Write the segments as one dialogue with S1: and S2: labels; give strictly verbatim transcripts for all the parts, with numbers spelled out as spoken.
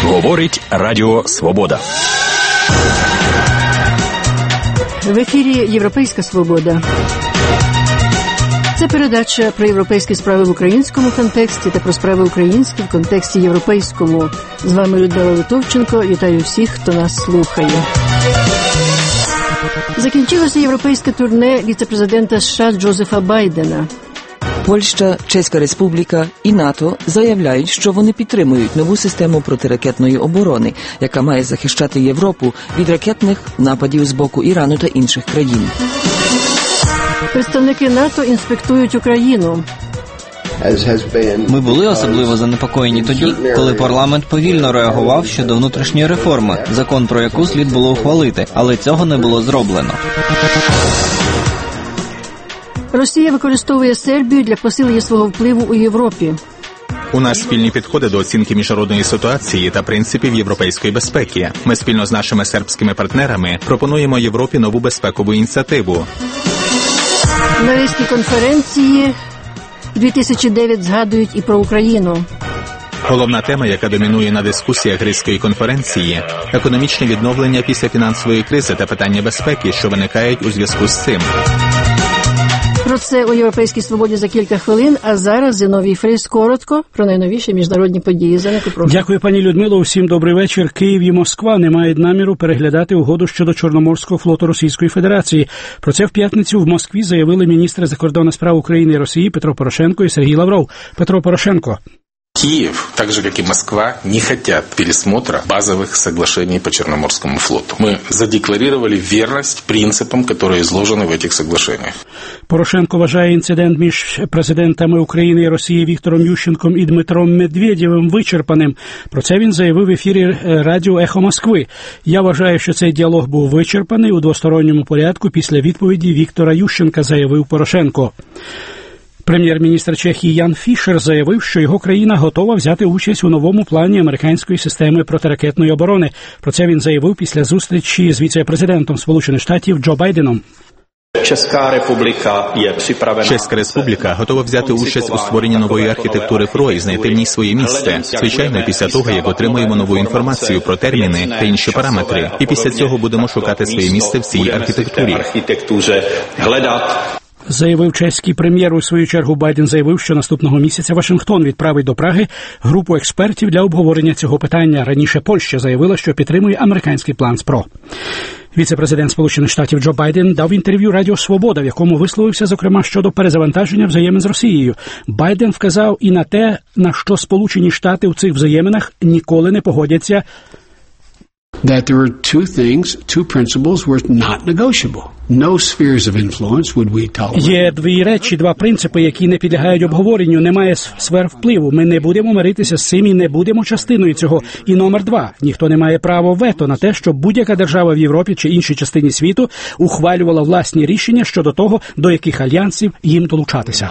S1: Говорить Радіо Свобода.
S2: В ефірі «Європейська свобода». Це передача про європейські справи в українському контексті та про справи українські в контексті європейському. З вами Людмила Литовченко. Вітаю всіх, хто нас слухає. Закінчилося європейське турне віце-президента США Джозефа Байдена.
S3: Польща, Чеська Республіка і НАТО заявляють, що вони підтримують нову систему протиракетної оборони, яка має захищати Європу від ракетних нападів з боку Ірану та інших країн.
S2: Представники НАТО інспектують Україну.
S4: Ми були особливо занепокоєні тоді, коли парламент повільно реагував щодо внутрішньої реформи, закон про яку слід було ухвалити, але цього не було зроблено.
S2: Росія використовує Сербію для посилення свого впливу у Європі.
S5: У нас спільні підходи до оцінки міжнародної ситуації та принципів європейської безпеки. Ми спільно з нашими сербськими партнерами пропонуємо Європі нову безпекову ініціативу.
S2: На Ризькій конференції дві тисячі дев'ять згадують і про Україну.
S5: Головна тема, яка домінує на дискусіях Ризької конференції – економічне відновлення після фінансової кризи та питання безпеки, що виникають у зв'язку з цим.
S2: Про це у «Європейській свободі» за кілька хвилин, а зараз Зіновій Фрис коротко про найновіші міжнародні події. Зеленко, прошу.
S6: Дякую, пані Людмило. Усім добрий вечір. Київ і Москва не мають наміру переглядати угоду щодо Чорноморського флоту Російської Федерації. Про це в п'ятницю в Москві заявили міністри закордонних справ України і Росії Петро Порошенко і Сергій Лавров. Петро Порошенко.
S7: Киев, так же как и Москва, не хотят пересмотра базовых соглашений по Черноморскому флоту. Мы задекларировали верность принципам, которые изложены в этих соглашениях.
S6: Порошенко вважає інцидент між президентами України і Росії Віктором Ющенком і Дмитром Медведєвим вичерпаним. Про це він заявив в ефірі радіо «Ехо Москви». Я вважаю, що цей діалог був вичерпаний у двосторонньому порядку після відповіді Віктора Ющенка, заявив Порошенко. Прем'єр-міністр Чехії Ян Фішер заявив, що його країна готова взяти участь у новому плані американської системи протиракетної оборони. Про це він заявив після зустрічі з віце-президентом Сполучених Штатів Джо Байденом.
S8: Чеська Республіка є приправлена.
S5: Чеська Республіка готова взяти участь у створенні нової архітектури ПРО і знайти в ній своє місце. Звичайно, після того, як отримаємо нову інформацію про терміни та інші параметри. І після цього будемо шукати своє місце в цій архітектурі.
S6: Заявив чеський прем'єр. У свою чергу Байден заявив, що наступного місяця Вашингтон відправить до Праги групу експертів для обговорення цього питання. Раніше Польща заявила, що підтримує американський план СПРО. Віце-президент Сполучених Штатів Джо Байден дав інтерв'ю Радіо Свобода, в якому висловився, зокрема, щодо перезавантаження взаємин з Росією. Байден вказав і на те, на що Сполучені Штати в цих взаєминах ніколи не погодяться.
S9: That there are two things, two principles were not negotiable. No spheres of influence would we tolerate.
S6: Є дві речі, два принципи, які не підлягають обговоренню. Немає сфер впливу. Ми не будемо миритися з цим і не будемо частиною цього. І номер два. Ніхто не має права вето на те, щоб будь-яка держава в Європі чи іншій частині світу ухвалювала власні рішення щодо того, до яких альянсів їм долучатися.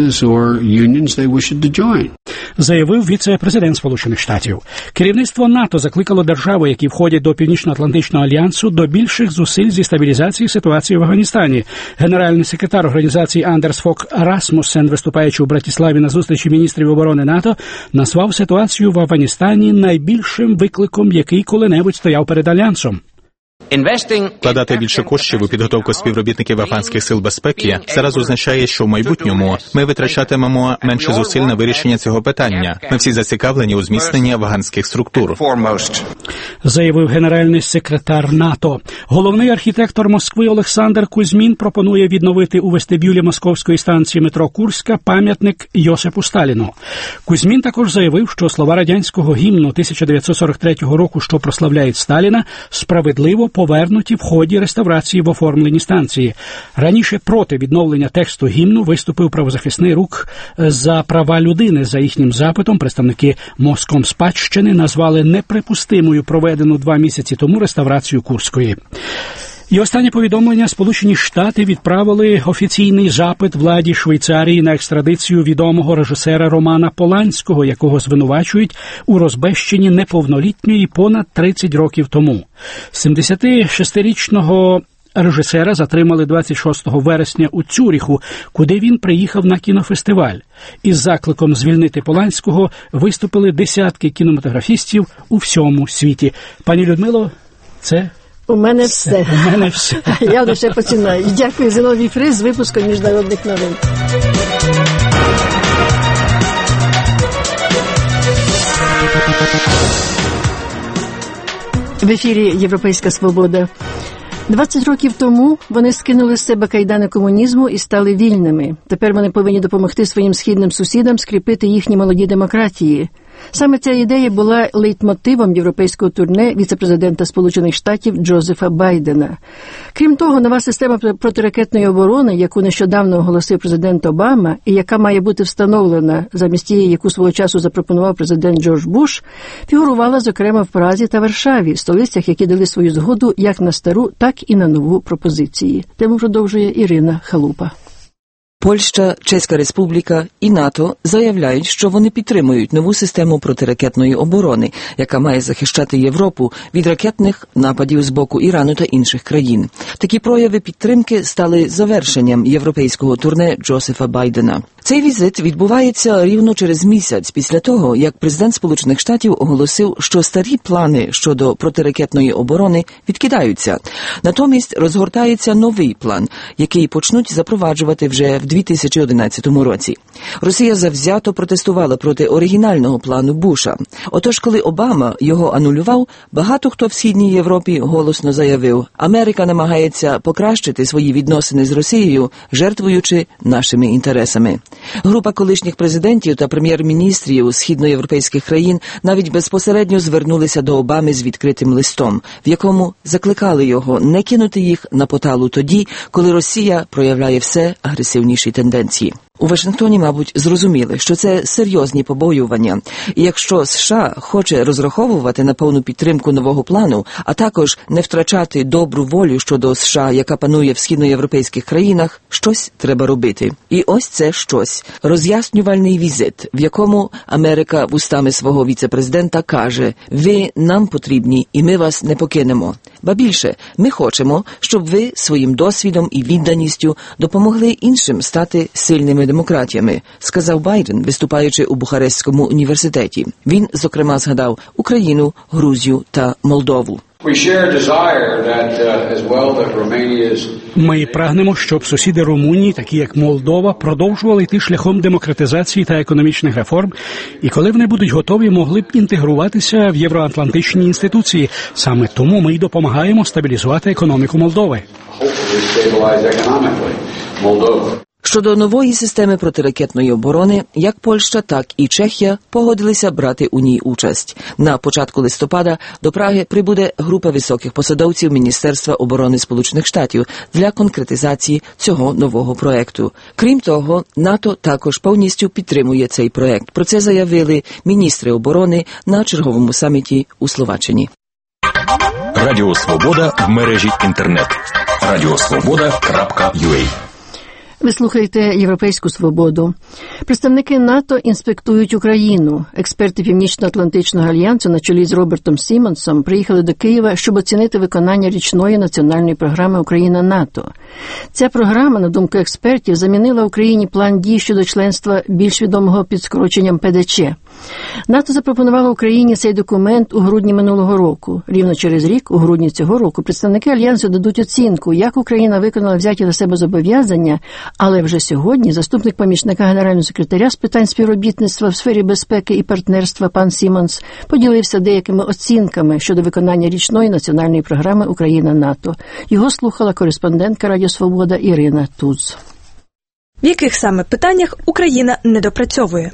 S6: Заявив віце-президент Сполучених Штатів. Керівництво НАТО закликало держави, які входять до Північно-Атлантичного альянсу, до більших зусиль зі стабілізації ситуації в Афганістані. Генеральний секретар організації Андерс Фок Расмуссен, виступаючи у Братиславі на зустрічі міністрів оборони НАТО, назвав ситуацію в Афганістані найбільшим викликом, який коли-небудь стояв перед альянсом.
S5: Вкладати більше коштів у підготовку співробітників афганських сил безпеки зараз означає, що в майбутньому ми витрачатимемо менше зусиль на вирішення цього питання. Ми всі зацікавлені у зміцненні афганських структур.
S6: Заявив генеральний секретар НАТО. Головний архітектор Москви Олександр Кузьмін пропонує відновити у вестибюлі московської станції метро Курська пам'ятник Йосипу Сталіну. Кузьмін також заявив, що слова радянського гімну тисяча дев'ятсот сорок третього року, що прославляють Сталіна, справедливо повернуті в ході реставрації в оформленні станції. Раніше проти відновлення тексту гімну виступив правозахисний рух за права людини. За їхнім запитом представники Москомспадщини назвали неприпустимою проведену два місяці тому реставрацію Курської. І останнє повідомлення. Сполучені Штати відправили офіційний запит владі Швейцарії на екстрадицію відомого режисера Романа Поланського, якого звинувачують у розбещенні неповнолітньої понад тридцять років тому. сімдесятишестирічного Режисера затримали двадцять шостого вересня у Цюріху, куди він приїхав на кінофестиваль. Із закликом звільнити Поланського виступили десятки кінематографістів у всьому світі. Пані Людмило, це...
S2: У мене все.
S6: У мене все.
S2: Я лише починаю. Дякую, Зиновій Фрис з випуском міжнародних новин. В ефірі «Європейська свобода». двадцять років тому вони скинули з себе кайдани комунізму і стали вільними. Тепер вони повинні допомогти своїм східним сусідам скріпити їхні молоді демократії. Саме ця ідея була лейтмотивом європейського турне віце-президента Сполучених Штатів Джозефа Байдена. Крім того, нова система протиракетної оборони, яку нещодавно оголосив президент Обама і яка має бути встановлена замість тієї, яку свого часу запропонував президент Джордж Буш, фігурувала, зокрема, в Празі та Варшаві, столицях, які дали свою згоду як на стару, так і на нову пропозиції. Тему продовжує Ірина Халупа.
S3: Польща, Чеська Республіка і НАТО заявляють, що вони підтримують нову систему протиракетної оборони, яка має захищати Європу від ракетних нападів з боку Ірану та інших країн. Такі прояви підтримки стали завершенням європейського турне Джозефа Байдена. Цей візит відбувається рівно через місяць після того, як президент Сполучених Штатів оголосив, що старі плани щодо протиракетної оборони відкидаються. Натомість розгортається новий план, який почнуть запроваджувати вже в дві тисячі одинадцятому році. Росія завзято протестувала проти оригінального плану Буша. Отож, коли Обама його анулював, багато хто в Східній Європі голосно заявив: «Америка намагається покращити свої відносини з Росією, жертвуючи нашими інтересами». Група колишніх президентів та прем'єр-міністрів східноєвропейських країн навіть безпосередньо звернулися до Обами з відкритим листом, в якому закликали його не кинути їх на поталу тоді, коли Росія проявляє все агресивніші тенденції. У Вашингтоні, мабуть, зрозуміли, що це серйозні побоювання. І якщо США хоче розраховувати на повну підтримку нового плану, а також не втрачати добру волю щодо США, яка панує в східноєвропейських країнах, щось треба робити. І ось це щось. Роз'яснювальний візит, в якому Америка вустами свого віце-президента каже: «Ви нам потрібні, і ми вас не покинемо». Ба більше, ми хочемо, щоб ви своїм досвідом і відданістю допомогли іншим стати сильними демократіями, сказав Байден, виступаючи у Бухарестському університеті. Він, зокрема, згадав Україну, Грузію та Молдову.
S6: Ми прагнемо, щоб сусіди Румунії, такі як Молдова, продовжували йти шляхом демократизації та економічних реформ, і коли вони будуть готові, могли б інтегруватися в євроатлантичні інституції. Саме тому ми й допомагаємо стабілізувати економіку Молдови.
S3: Щодо нової системи протиракетної оборони, як Польща, так і Чехія погодилися брати у ній участь. На початку листопада до Праги прибуде група високих посадовців Міністерства оборони Сполучених Штатів для конкретизації цього нового проекту. Крім того, НАТО також повністю підтримує цей проект. Про це заявили міністри оборони на черговому саміті у Словаччині.
S1: Радіо Свобода в мережі інтернет. радіосвобода крапка ю а.
S2: Ви слухаєте «Європейську свободу». Представники НАТО інспектують Україну. Експерти Північно-Атлантичного альянсу на чолі з Робертом Сімонсом приїхали до Києва, щоб оцінити виконання річної національної програми «Україна-НАТО». Ця програма, на думку експертів, замінила Україні план дій щодо членства, більш відомого під скороченням пе де че. НАТО запропонувало Україні цей документ у грудні минулого року. Рівно через рік, у грудні цього року, представники Альянсу дадуть оцінку, як Україна виконала взяті на себе зобов'язання, але вже сьогодні заступник помічника генерального секретаря з питань співробітництва в сфері безпеки і партнерства пан Сімонс поділився деякими оцінками щодо виконання річної національної програми «Україна-НАТО». Його слухала кореспондентка Радіо Свобода Ірина Туз.
S10: В яких саме питаннях Україна недопрацьовує?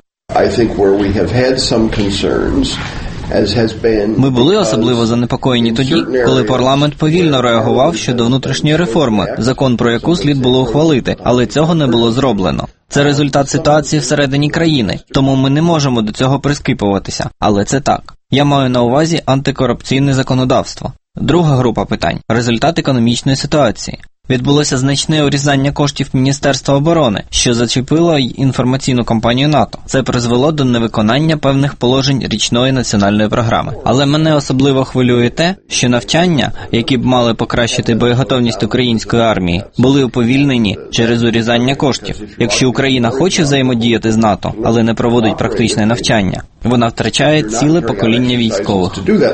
S4: Ми були особливо занепокоєні тоді, коли парламент повільно реагував щодо внутрішньої реформи, закон про яку слід було ухвалити, але цього не було зроблено. Це результат ситуації всередині країни, тому ми не можемо до цього прискіпуватися, але це так. Я маю на увазі антикорупційне законодавство. Друга група питань – результат економічної ситуації. Відбулося значне урізання коштів Міністерства оборони, що зачепило й інформаційну кампанію НАТО. Це призвело до невиконання певних положень річної національної програми. Але мене особливо хвилює те, що навчання, які б мали покращити боєготовність української армії, були уповільнені через урізання коштів. Якщо Україна хоче взаємодіяти з НАТО, але не проводить практичне навчання, вона втрачає ціле покоління військових.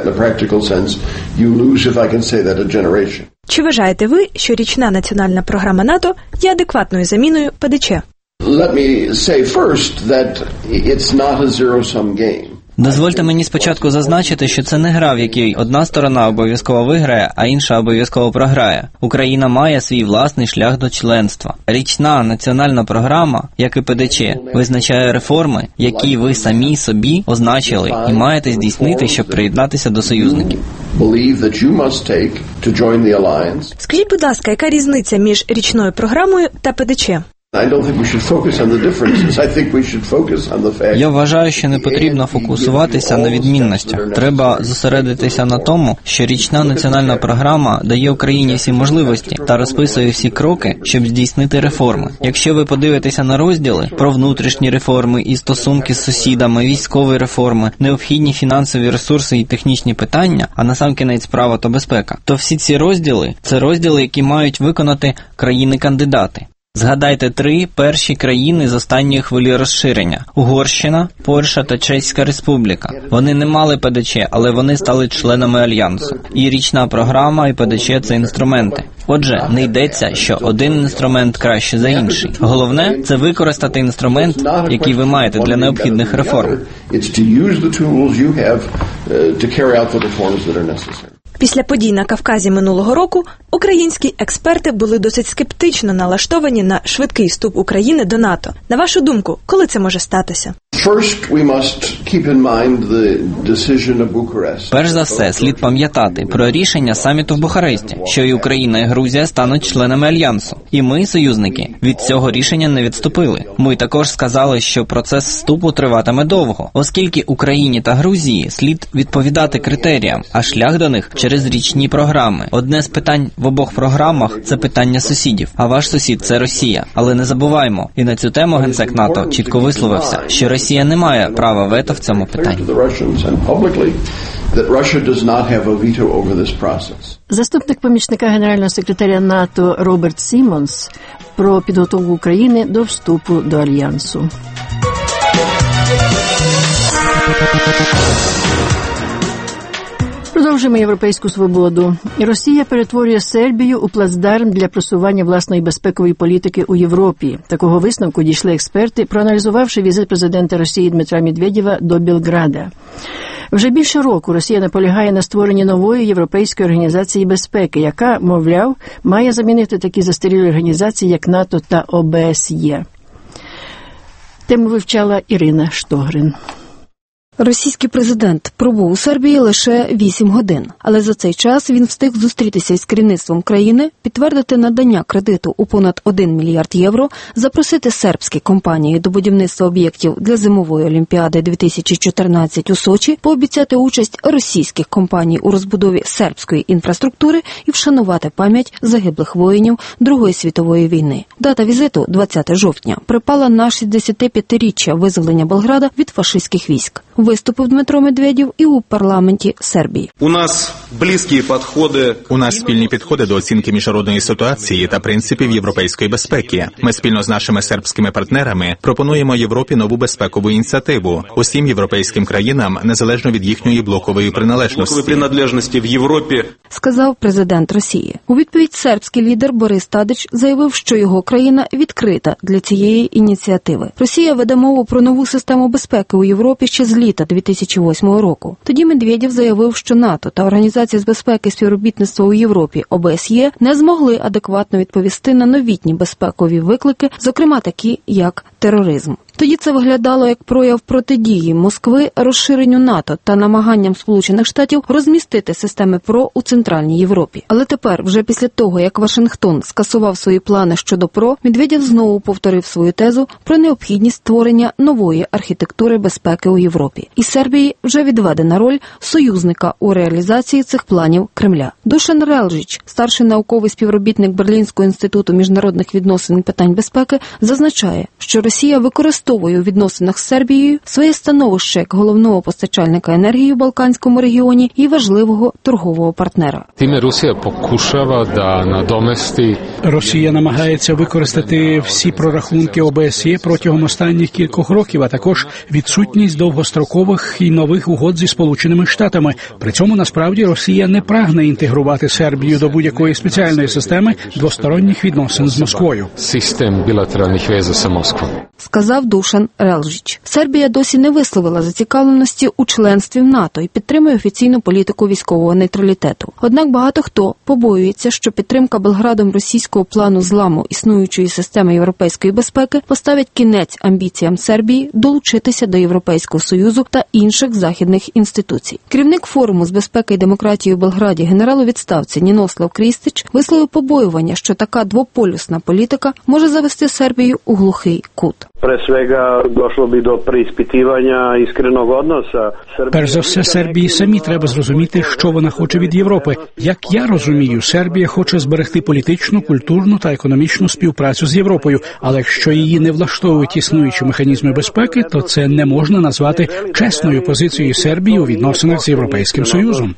S10: Чи вважаєте ви, що річна національна програма НАТО є адекватною заміною Пе Де Че?
S11: Let me say first that it's not a zero-sum game.
S4: Дозвольте мені спочатку зазначити, що це не гра, в якій одна сторона обов'язково виграє, а інша обов'язково програє. Україна має свій власний шлях до членства. Річна національна програма, як і Пе Де Че, визначає реформи, які ви самі собі означили і маєте здійснити, щоб приєднатися до союзників.
S10: Скажіть, будь ласка, яка різниця між річною програмою та Пе Де Че?
S4: Я вважаю, що не потрібно фокусуватися на відмінностях. Треба зосередитися на тому, що річна національна програма дає Україні всі можливості та розписує всі кроки, щоб здійснити реформи. Якщо ви подивитеся на розділи про внутрішні реформи і стосунки з сусідами, військові реформи, необхідні фінансові ресурси і технічні питання, а насамкінець право та безпека, то всі ці розділи – це розділи, які мають виконати країни-кандидати. Згадайте три перші країни з останньої хвилі розширення – Угорщина, Польща та Чеська Республіка. Вони не мали Пе Де Че, але вони стали членами Альянсу. І річна програма, і Пе Де Че – це інструменти. Отже, не йдеться, що один інструмент краще за інший. Головне – це використати інструмент, який ви маєте для необхідних реформ.
S10: Після подій на Кавказі минулого року українські експерти були досить скептично налаштовані на швидкий вступ України до НАТО. На вашу думку, коли це може статися?
S4: Перш за все, слід пам'ятати про рішення саміту в Бухаресті, що і Україна, і Грузія стануть членами Альянсу. І ми, союзники, від цього рішення не відступили. Ми також сказали, що процес вступу триватиме довго, оскільки Україні та Грузії слід відповідати критеріям, а шлях до них через річні програми. Одне з питань в обох програмах – це питання сусідів, а ваш сусід – це Росія. Але не забуваймо, і на цю тему Генсек НАТО чітко висловився, що Росія не має права вето в цьому питанні.
S2: Заступник помічника генерального секретаря НАТО Роберт Сімонс про підготовку України до вступу до Альянсу. Продовжуємо європейську свободу. Росія перетворює Сербію у плацдарм для просування власної безпекової політики у Європі. Такого висновку дійшли експерти, проаналізувавши візит президента Росії Дмитра Медведєва до Белграда. Вже більше року Росія наполягає на створенні нової Європейської організації безпеки, яка, мовляв, має замінити такі застарілі організації, як НАТО та О Б С Є. Тему вивчала Ірина Штогрин.
S12: Російський президент пробув у Сербії лише вісім годин, але за цей час він встиг зустрітися із керівництвом країни, підтвердити надання кредиту у понад один мільярд євро, запросити сербські компанії до будівництва об'єктів для зимової Олімпіади дві тисячі чотирнадцять у Сочі, пообіцяти участь російських компаній у розбудові сербської інфраструктури і вшанувати пам'ять загиблих воїнів Другої світової війни. Дата візиту, двадцяте жовтня, припала на шістдесятип'ятиріччя визволення Белграда від фашистських військ. Виступив Дмитро Медведєв і у парламенті Сербії.
S13: У нас близькі підходи.
S5: У нас спільні підходи до оцінки міжнародної ситуації та принципів європейської безпеки. Ми спільно з нашими сербськими партнерами пропонуємо Європі нову безпекову ініціативу усім європейським країнам, незалежно від їхньої блокової приналежності.
S13: Блокової приналежності в Європі,
S12: сказав президент Росії. У відповідь сербський лідер Борис Тадич заявив, що його країна відкрита для цієї ініціативи. Росія веде мову про нову систему безпеки у Європі ще з літа дві тисячі восьмого року. Тоді Медведєв заявив, що НАТО та Організація з безпеки і співробітництва у Європі О Б С Є не змогли адекватно відповісти на новітні безпекові виклики, зокрема такі, як тероризм. Тоді це виглядало як прояв протидії Москви розширенню НАТО та намаганням Сполучених Штатів розмістити системи ПРО у Центральній Європі. Але тепер, вже після того, як Вашингтон скасував свої плани щодо ПРО, Медведєв знову повторив свою тезу про необхідність створення нової архітектури безпеки у Європі. І Сербії вже відведена роль союзника у реалізації цих планів Кремля. Душан Релжич, старший науковий співробітник Берлінського інституту міжнародних відносин і питань безпеки, зазначає, що Росія використовує у відносинах з Сербією своє становище як головного постачальника енергії в Балканському регіоні і важливого торгового партнера.
S14: Time Rusija pokušava da nadomesti
S6: Росія намагається використати всі прорахунки О Б С Є протягом останніх кількох років, а також відсутність довгострокових і нових угод зі Сполученими Штатами. При цьому, насправді, Росія не прагне інтегрувати Сербію до будь-якої спеціальної системи двосторонніх відносин з Москвою.
S14: Систем білатеральних вeza з Москвою,
S12: сказав Душан Релжич. Сербія досі не висловила зацікавленості у членстві в НАТО і підтримує офіційну політику військового нейтралітету. Однак багато хто побоюється, що підтримка Белградом російського плану зламу існуючої системи європейської безпеки поставить кінець амбіціям Сербії долучитися до Європейського Союзу та інших західних інституцій. Керівник форуму з безпеки і демократії у Белграді, генерал у відставці Нінослав Крістич, висловив побоювання, що така двополюсна політика може завести Сербію у глухий кут.
S6: Перш за все, Сербії самі треба зрозуміти, що вона хоче від Європи. Як я розумію, Сербія хоче зберегти політичну, культурну та економічну співпрацю з Європою, але якщо її не влаштовують існуючі механізми безпеки, то це не можна назвати чесною позицією Сербії у відносинах з Європейським Союзом.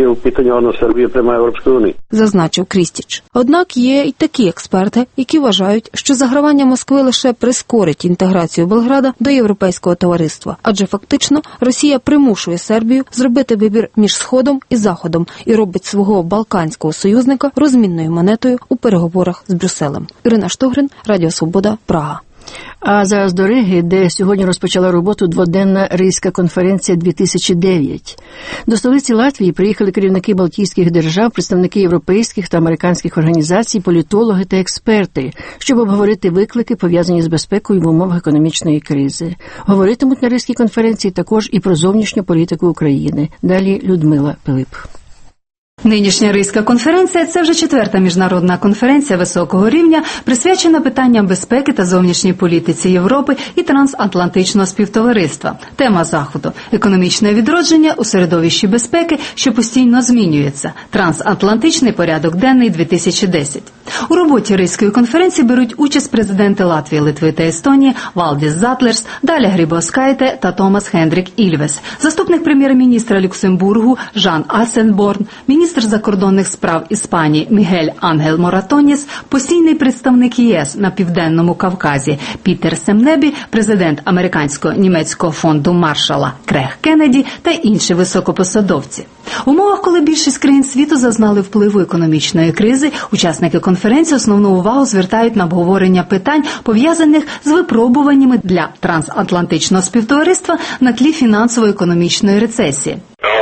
S12: Зазначив Крістіч. Однак є й такі експерти, які вважають, що загравання Москви лише прискорить інтеграцію Белграда до європейського товариства, адже фактично Росія примушує Сербію зробити вибір між Сходом і Заходом і робить свого балканського союзника розмінною монетою у переговорах з Брюсселем. Ірина Штогрин, Радіо Свобода, Прага.
S2: А зараз до Риги, де сьогодні розпочала роботу дводенна Ризька конференція дві тисячі дев'ять. До столиці Латвії приїхали керівники Балтійських держав, представники європейських та американських організацій, політологи та експерти, щоб обговорити виклики, пов'язані з безпекою в умовах економічної кризи. Говоритимуть на Ризькій конференції також і про зовнішню політику України. Далі Людмила Пилип.
S15: Нинішня Ризька конференція – це вже четверта міжнародна конференція високого рівня, присвячена питанням безпеки та зовнішньої політиці Європи і трансатлантичного співтовариства. Тема заходу – економічне відродження у середовищі безпеки, що постійно змінюється. Трансатлантичний порядок денний дві тисячі десять. У роботі Ризької конференції беруть участь президенти Латвії, Литви та Естонії Валдіс Затлерс, Даля Грибоскайте та Томас Хендрік Ільвес, заступник прем'єр-міністра Люксембургу Жан Ассенборн, міністр Міністр закордонних справ Іспанії Мігель Ангел Моратоніс, постійний представник ЄС на Південному Кавказі Пітер Семнебі, президент американського німецького фонду Маршала Крег Кеннеді та інші високопосадовці. У умовах, коли більшість країн світу зазнали впливу економічної кризи, учасники конференції основну увагу звертають на обговорення питань, пов'язаних з випробуваннями для трансатлантичного співтовариства на тлі фінансово-економічної рецесії.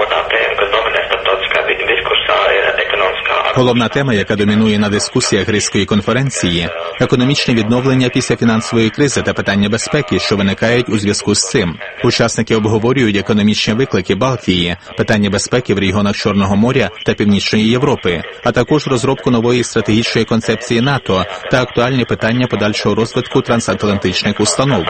S5: Головна тема, яка домінує на дискусіях Ризької конференції – економічне відновлення після фінансової кризи та питання безпеки, що виникають у зв'язку з цим. Учасники обговорюють економічні виклики Балтії, питання безпеки в регіонах Чорного моря та Північної Європи, а також розробку нової стратегічної концепції НАТО та актуальні питання подальшого розвитку трансатлантичних установ.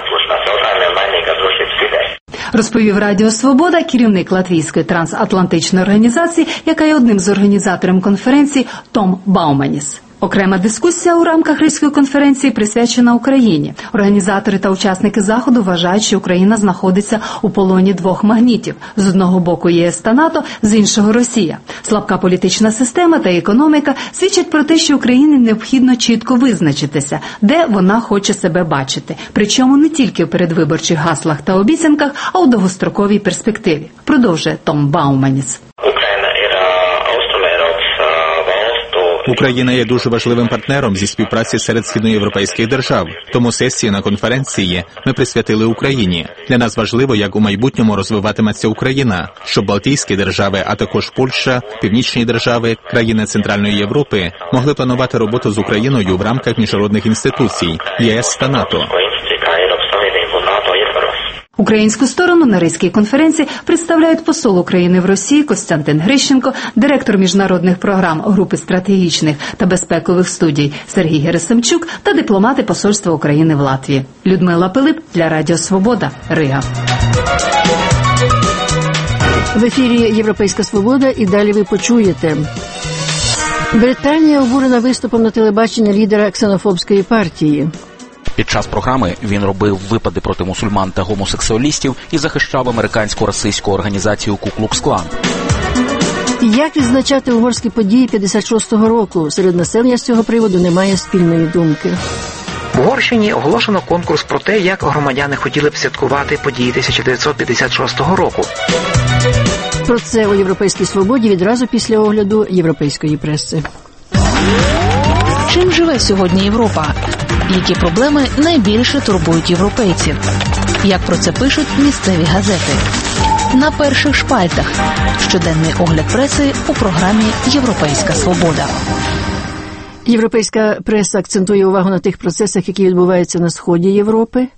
S15: Розповів Радіо Свобода керівник Латвійської трансатлантичної організації, яка є одним з організаторів конференції, Том Бауманіс. Окрема дискусія у рамках Ризької конференції присвячена Україні. Організатори та учасники заходу вважають, що Україна знаходиться у полоні двох магнітів. З одного боку ЄС та НАТО, з іншого Росія. Слабка політична система та економіка свідчать про те, що Україні необхідно чітко визначитися, де вона хоче себе бачити. Причому не тільки в передвиборчих гаслах та обіцянках, а у довгостроковій перспективі. Продовжує Том Бауманіс.
S5: Україна є дуже важливим партнером зі співпраці серед східноєвропейських держав. Тому сесії на конференції ми присвятили Україні. Для нас важливо, як у майбутньому розвиватиметься Україна, щоб Балтійські держави, а також Польща, північні держави, країни Центральної Європи могли планувати роботу з Україною в рамках міжнародних інституцій, ЄС та НАТО.
S15: Українську сторону на Ризькій конференції представляють посол України в Росії Костянтин Грищенко, директор міжнародних програм Групи стратегічних та безпекових студій Сергій Герасимчук та дипломати Посольства України в Латвії. Людмила Пилип для Радіо Свобода, Рига.
S2: В ефірі «Європейська свобода» і далі ви почуєте. Британія обурена виступом на телебаченні лідера ксенофобської партії.
S16: Під час програми він робив випади проти мусульман та гомосексуалістів і захищав американську расистську організацію Ку-Клукс-Клан.
S2: Як відзначати угорські події п'ятдесят шостого року? Серед населення з цього приводу немає спільної думки.
S17: В Угорщині оголошено конкурс про те, як громадяни хотіли б святкувати події тисяча дев'ятсот п'ятдесят шостого року.
S2: Про це у «Європейській свободі» відразу після огляду європейської преси.
S18: Чим живе сьогодні Європа? Які проблеми найбільше турбують європейців? Як про це пишуть місцеві газети? На перших шпальтах. Щоденний огляд преси у програмі «Європейська свобода».
S2: Європейська преса акцентує увагу на тих процесах, які відбуваються на сході Європи.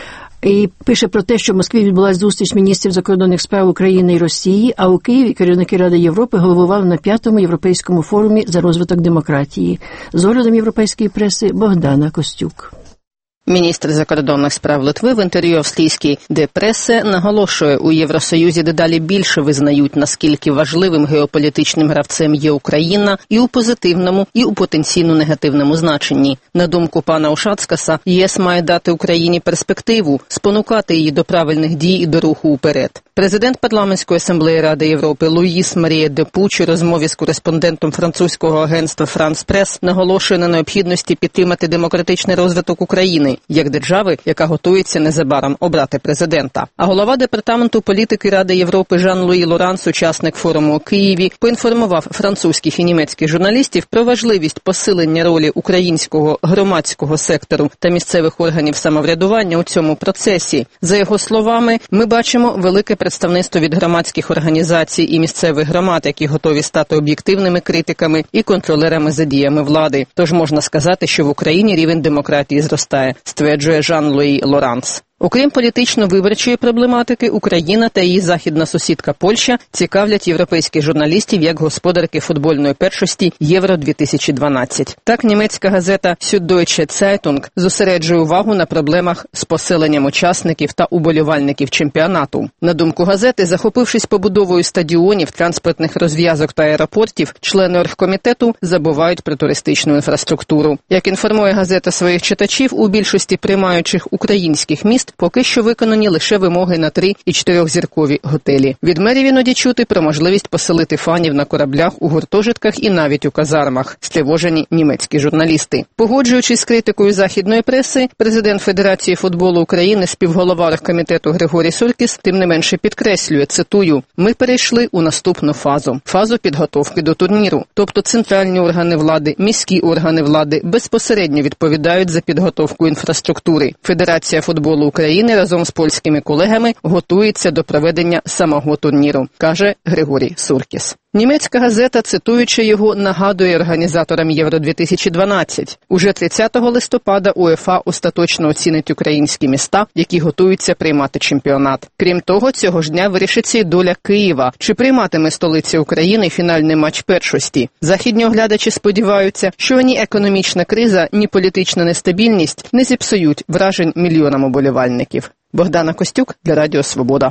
S2: І пише про те, що в Москві відбулася зустріч міністрів закордонних справ України і Росії, а у Києві керівники Ради Європи головували на п'ятому європейському форумі за розвиток демократії. З оглядом європейської преси Богдана Костюк.
S19: Міністр закордонних справ Литви в інтерв'ю австрійській «Де Пресе» наголошує, у Євросоюзі дедалі більше визнають, наскільки важливим геополітичним гравцем є Україна і у позитивному, і у потенційно негативному значенні. На думку пана Ушацкаса, ЄС має дати Україні перспективу, спонукати її до правильних дій і до руху уперед. Президент парламентської асамблеї Ради Європи Луїс Марія де Пуч у розмові з кореспондентом французького агентства «Франс Прес» наголошує на необхідності підтримати демократичний розвиток України, як держави, яка готується незабаром обрати президента. А голова департаменту політики Ради Європи Жан-Луї Лоранс, учасник форуму у Києві, поінформував французьких і німецьких журналістів про важливість посилення ролі українського громадського сектору та місцевих органів самоврядування у цьому процесі. За його словами, ми бачимо велике представництво від громадських організацій і місцевих громад, які готові стати об'єктивними критиками і контролерами за діями влади. Тож можна сказати, що в Україні рівень демократії зростає, стверджує Жан-Луї Лоранс. Окрім політично-виборчої проблематики, Україна та її західна сусідка Польща цікавлять європейських журналістів як господарки футбольної першості Євро дві тисячі дванадцять. Так, німецька газета Süddeutsche Zeitung зосереджує увагу на проблемах з поселенням учасників та уболівальників чемпіонату. На думку газети, захопившись побудовою стадіонів, транспортних розв'язок та аеропортів, члени оргкомітету забувають про туристичну інфраструктуру. Як інформує газета своїх читачів, у більшості приймаючих українських міст поки що виконані лише вимоги на три- і чотирьохзіркові готелі. Від мерів іноді чути про можливість поселити фанів на кораблях, у гуртожитках і навіть у казармах, стривожені німецькі журналісти. Погоджуючись з критикою західної преси, президент Федерації футболу України, співголова оргкомітету Григорій Суркіс, тим не менше підкреслює, цитую, «Ми перейшли у наступну фазу, фазу підготовки до турніру. Тобто центральні органи влади, міські органи влади безпосередньо відповідають за підготовку інфраструктури. Федерація футболу України разом з польськими колегами готується до проведення самого турніру», каже Григорій Суркіс. Німецька газета, цитуючи його, нагадує організаторам Євро дві тисячі дванадцять. Уже тридцятого листопада УЄФА остаточно оцінить українські міста, які готуються приймати чемпіонат. Крім того, цього ж дня вирішиться і доля Києва. Чи прийматиме столиця України фінальний матч першості? Західні оглядачі сподіваються, що ні економічна криза, ні політична нестабільність не зіпсують вражень мільйонам уболівальників. Богдана Костюк для Радіо Свобода.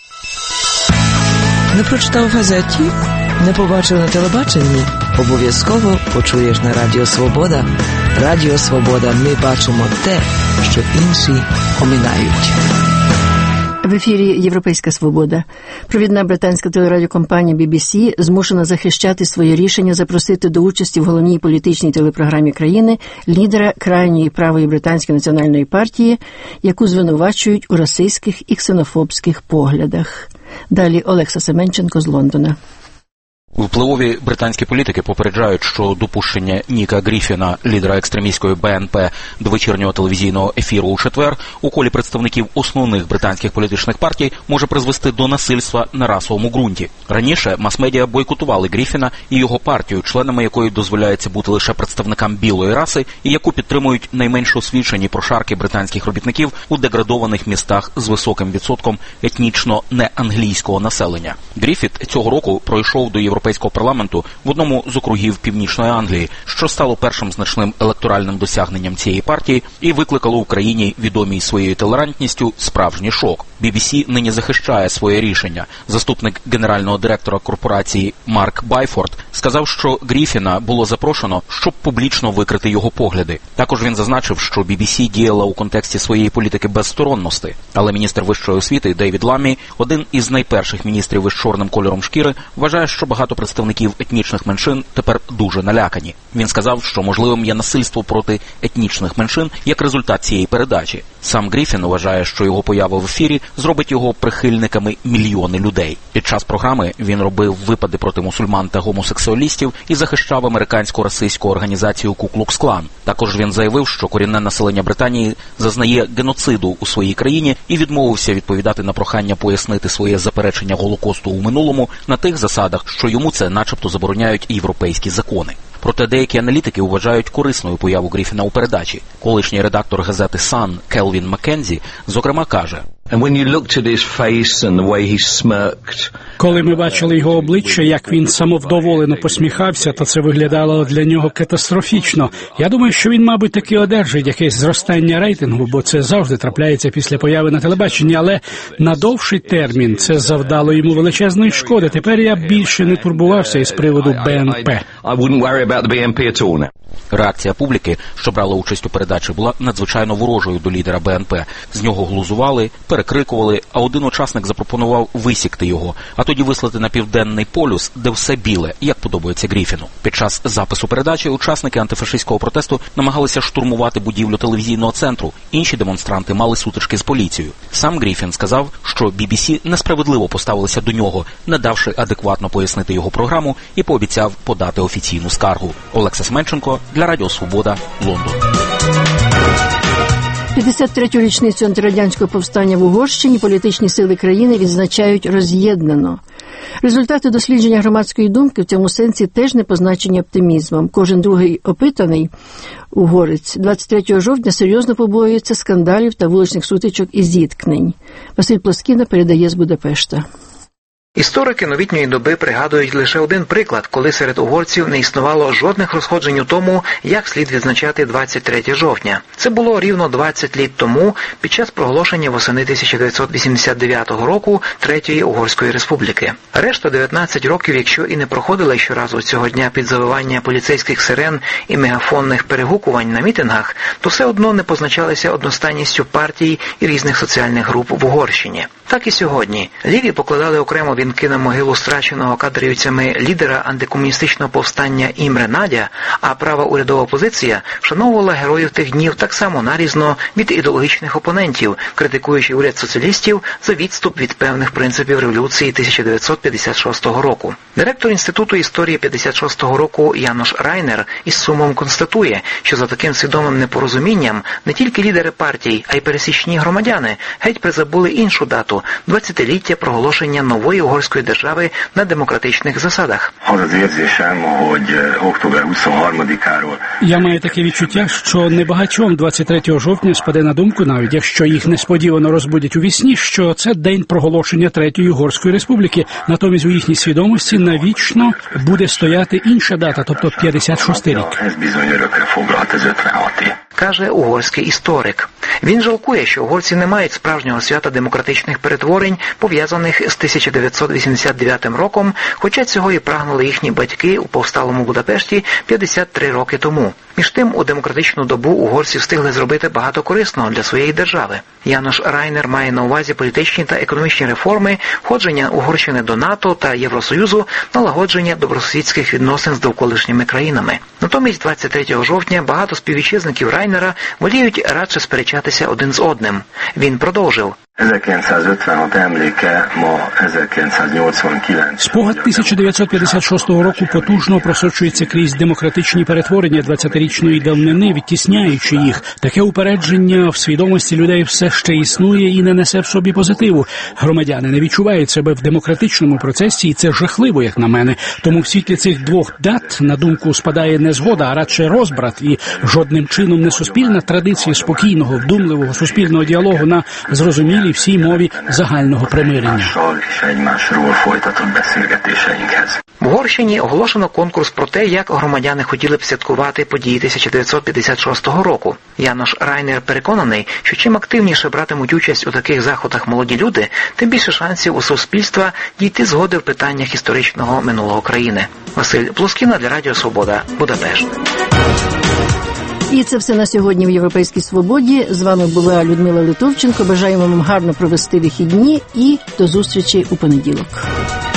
S3: Не прочитав в газеті? Не побачив на телебаченні? Обов'язково почуєш на Радіо Свобода. Радіо Свобода. Ми бачимо те, що інші оминають.
S2: В ефірі «Європейська свобода». Провідна британська телерадіокомпанія бі бі сі змушена захищати своє рішення запросити до участі в головній політичній телепрограмі країни лідера крайньої правої британської національної партії, яку звинувачують у расистських і ксенофобських поглядах. Далі Олекса Семенченко з Лондона.
S16: Впливові британські політики попереджають, що допущення Ніка Гріфіна, лідера екстремістської Бе Ен Пе, до вечірнього телевізійного ефіру у четвер у колі представників основних британських політичних партій може призвести до насильства на расовому ґрунті. Раніше мас-медіа бойкотували Гріфіна і його партію, членами якої дозволяється бути лише представникам білої раси і яку підтримують найменш освічені прошарки британських робітників у деградованих містах з високим відсотком етнічно неанглійського населення. Гріфіт цього року пройшов до Європейського Європейського парламенту в одному з округів Північної Англії, що стало першим значним електоральним досягненням цієї партії і викликало в країні, відомій своєю толерантністю, справжній шок. Бі Бі Сі нині захищає своє рішення. Заступник генерального директора корпорації Марк Байфорд сказав, що Гріфіна було запрошено, щоб публічно викрити його погляди. Також він зазначив, що Бі Бі Сі діяла у контексті своєї політики безсторонності. Але міністр вищої освіти Дейвід Ламмі, один із найперших міністрів із чорним кольором шкіри, вважає, що багато представників етнічних меншин тепер дуже налякані. Він сказав, що можливим є насильство проти етнічних меншин як результат цієї передачі. Сам Гріфін вважає, що його поява в ефірі зробить його прихильниками мільйони людей. Під час програми він робив випади проти мусульман та гомосексуалістів і захищав американську расистську організацію Ку Клукс Клан. Також він заявив, що корінне населення Британії зазнає геноциду у своїй країні і відмовився відповідати на прохання пояснити своє заперечення Голокосту у минулому на тих засадах, що йому це начебто забороняють європейські закони. Проте деякі аналітики вважають корисною появу Гріфіна у передачі. Колишній редактор газети Сан Келвін Маккензі, зокрема, каже:
S6: коли ми бачили його обличчя, як він самовдоволено посміхався, то це виглядало для нього катастрофічно. Я думаю, що він, мабуть, таки одержить якесь зростання рейтингу, бо це завжди трапляється після появи на телебаченні, але на довший термін це завдало йому величезної шкоди. Тепер я більше не турбувався із приводу Бе Ен Пе.
S16: Реакція публіки, що брала участь у передачі, була надзвичайно ворожою до лідера Бе Ен Пе. З нього глузували, перекрикували, а один учасник запропонував висікти його, а тоді вислати на Південний полюс, де все біле, як подобається Гріфіну. Під час запису передачі учасники антифашистського протесту намагалися штурмувати будівлю телевізійного центру. Інші демонстранти мали сутички з поліцією. Сам Гріфін сказав, що Бі Бі Сі несправедливо поставилися до нього, не давши адекватно пояснити його програму, і пообіцяв подати офіційну скаргу. Олекса Сменченко для Радіо Свобода, Лондон.
S2: п'ятдесят третю річницю антирадянського повстання в Угорщині політичні сили країни відзначають роз'єднано. Результати дослідження громадської думки в цьому сенсі теж не позначені оптимізмом. Кожен другий опитаний угорець двадцять третього жовтня серйозно побоюється скандалів та вуличних сутичок і зіткнень. Василь Плоскіна передає з Будапешта.
S17: Історики новітньої доби пригадують лише один приклад, коли серед угорців не існувало жодних розходжень у тому, як слід відзначати двадцять третього жовтня. Це було рівно двадцять літ тому, під час проголошення восени тисяча дев'ятсот вісімдесят дев'ятого року Третьої Угорської Республіки. Решта дев'ятнадцять років, якщо і не проходила щоразу цього дня під завивання поліцейських сирен і мегафонних перегукувань на мітингах, то все одно не позначалися одностайністю партій і різних соціальних груп в Угорщині. Так і сьогодні. Ліві покладали окремо вінки на могилу страченого кадрівцями лідера антикомуністичного повстання Імре Надя, а права урядова опозиція вшановувала героїв тих днів так само нарізно від ідеологічних опонентів, критикуючи уряд соціалістів за відступ від певних принципів революції тисяча дев'ятсот п'ятдесят шостого року. Директор Інституту історії п'ятдесят шостого року Янош Райнер із сумом констатує, що за таким свідомим непорозумінням не тільки лідери партій, а й пересічні громадяни геть призабули іншу дату – двадцятиліття проголошення нової угорської держави на демократичних засадах.
S6: Я маю таке відчуття, що небагатьом двадцять третього жовтня спаде на думку, навіть якщо їх несподівано розбудять у вісні, що це день проголошення Третьої Угорської Республіки. Натомість у їхній свідомості навічно буде стояти інша дата, тобто п'ятдесят шостий рік.
S17: Каже угорський історик. Він жалкує, що угорці не мають справжнього свята демократичних перетворень, пов'язаних з тисяча дев'ятсот вісімдесят дев'ятим роком, хоча цього і прагнули їхні батьки у повсталому Будапешті п'ятдесят три роки тому. Між тим, у демократичну добу угорці встигли зробити багато корисного для своєї держави. Янош Райнер має на увазі політичні та економічні реформи, входження Угорщини до НАТО та Євросоюзу, налагодження добросусідських відносин з довколишніми країнами. Натомість двадцять третього жовтня багато співвітчизників Райнера воліють радше сперечатися один з одним. Він продовжив.
S6: Спогад тисяча дев'ятсот п'ятдесят шостого року потужно просочується крізь демократичні перетворення двадцятирічної давнини, відтісняючи їх. Таке упередження в свідомості людей все ще існує і не несе в собі позитиву. Громадяни не відчувають себе в демократичному процесі, і це жахливо, як на мене. Тому в світлі цих двох дат, на думку, спадає не згода, а радше розбрат, і жодним чином не суспільна традиція спокійного, вдумливого суспільного діалогу на зрозумілій всій мові загального примирення.
S17: В Угорщині оголошено конкурс про те, як громадяни хотіли б святкувати події тисяча дев'ятсот п'ятдесят шостого року. Янош Райнер переконаний, що чим активніше братимуть участь у таких заходах молоді люди, тим більше шансів у суспільства дійти згоди в питаннях історичного минулого країни. Василь Плоскіна для Радіо Свобода, Будапешт.
S2: І це все на сьогодні в «Європейській свободі». З вами була Людмила Литовченко. Бажаємо вам гарно провести вихідні і до зустрічі у понеділок.